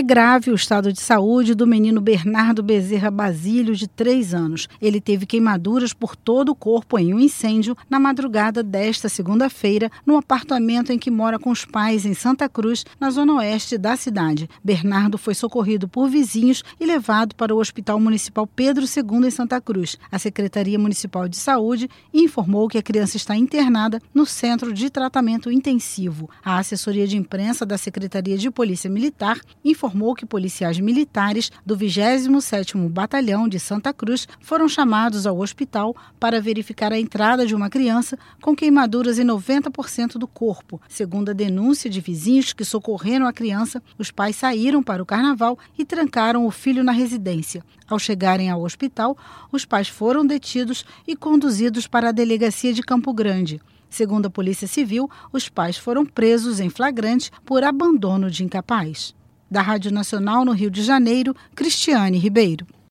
É grave o estado de saúde do menino Bernardo Bezerra Basílio, de 3 anos. Ele teve queimaduras por todo o corpo em um incêndio na madrugada desta segunda-feira, no apartamento em que mora com os pais em Santa Cruz, na zona oeste da cidade. Bernardo foi socorrido por vizinhos e levado para o Hospital Municipal Pedro II, em Santa Cruz. A Secretaria Municipal de Saúde informou que a criança está internada no Centro de Tratamento Intensivo. A assessoria de imprensa da Secretaria de Polícia Militar informou que policiais militares do 27º Batalhão de Santa Cruz foram chamados ao hospital para verificar a entrada de uma criança com queimaduras em 90% do corpo. Segundo a denúncia de vizinhos que socorreram a criança, os pais saíram para o carnaval e trancaram o filho na residência. Ao chegarem ao hospital, os pais foram detidos e conduzidos para a delegacia de Campo Grande. Segundo a Polícia Civil, os pais foram presos em flagrante por abandono de incapaz. Da Rádio Nacional no Rio de Janeiro, Cristiane Ribeiro.